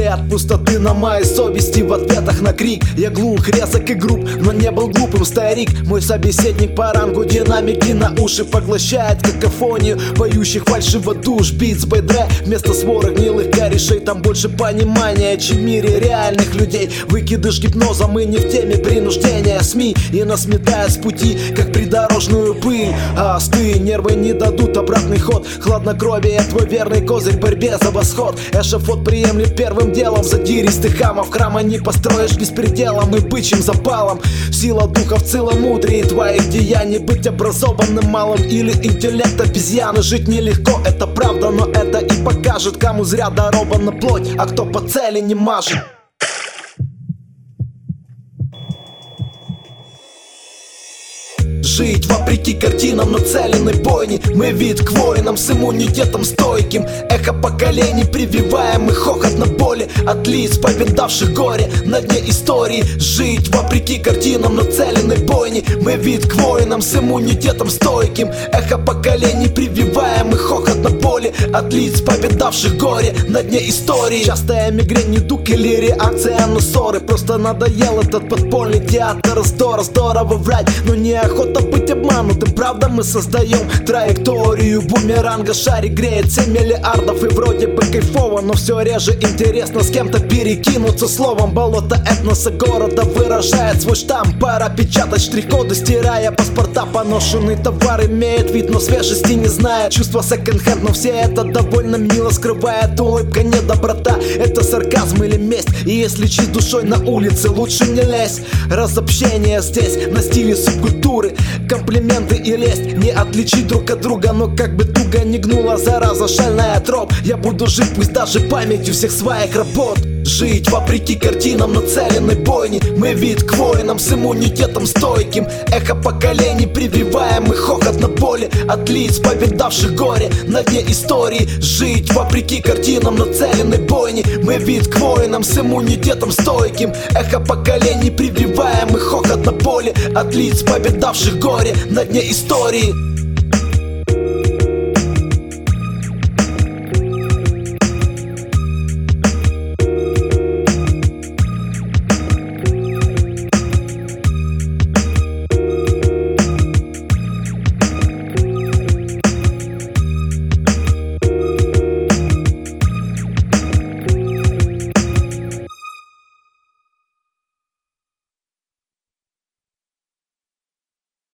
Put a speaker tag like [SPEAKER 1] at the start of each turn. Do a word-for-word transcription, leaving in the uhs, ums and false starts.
[SPEAKER 1] Взгляд пустоты на моей совести в ответах на крик. Я глух, резок и груб, но не был глупым старик. Мой собеседник по рангу динамики на уши поглощает какофонию поющих фальшиво душ. Битс бэдре вместо своры гнилых корешей. Там больше понимания, чем в мире реальных людей. Выкидыш гипноза, мы не в теме принуждения СМИ и нас метает с пути, как придорожную пыль. А осты, нервы не дадут обратный ход. Хладнокровие твой верный козырь в борьбе за восход. Эшафот приемлет первым делом задиристых хамов. Храма не построишь беспределом и бычьим запалом. Сила духов целомудрее твоих деяний. Быть образованным малым или интеллект обезьяны. Жить нелегко, это правда, но это и покажет, кому зря дарована плоть, а кто по цели не мажет. Жить вопреки картинам нацеленной бойни. Мы вид к воинам с иммунитетом стойким. Эхо поколений, прививаемый хохот на боли от лиц, повидавших горе на дне истории. Жить вопреки картинам нацеленной бойни. Мы вид к воинам с иммунитетом стойким. Эхо поколений, прививаемый хохот на боли от лиц, повидавших горе на дне истории. Частая мигрень, недуг или реакция на ссоры. Просто надоел этот подпольный театр раздора. Здорово врать, но неохота быть обманутым. Правда, мы создаем траекторию бумеранга. Шарик греет семь миллиардов и вроде бы кайфово, но все реже интересно с кем-то перекинуться словом. Болото этноса города выражает свой штамп. Пора печатать штрих-коды, стирая паспорта. Поношенный товар имеет вид, но свежести не знает. Чувство секонд-хенд, но все это довольно мило скрывает. Улыбка, не доброта, это сарказм или месть. И если чист душой на улице, лучше не лезь. Разобщение здесь на стиле субкультуры. Комплименты и лесть не отличить друг от друга. Но как бы туго не гнула зараза, шальная троп. Я буду жить, пусть даже памятью всех своих работ. Жить вопреки картинам нацеленной бойни. Мы вид к воинам с иммунитетом стойким. Эхо поколений, прививаемый хохот на боли от лиц, повидавших горе на дне истории. Жить вопреки картинам нацеленной бойни. Мы вид к воинам с иммунитетом стойким. Эхо поколений, прививаемый хохот на боли от лиц, повидавших горе на дне истории.